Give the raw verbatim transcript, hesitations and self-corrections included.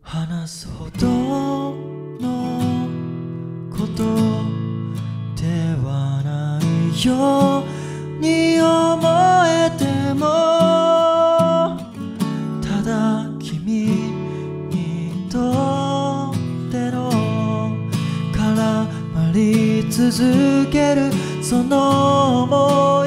話すほどのことではないように思えても、ただ君にとっての絡まり続けるその想い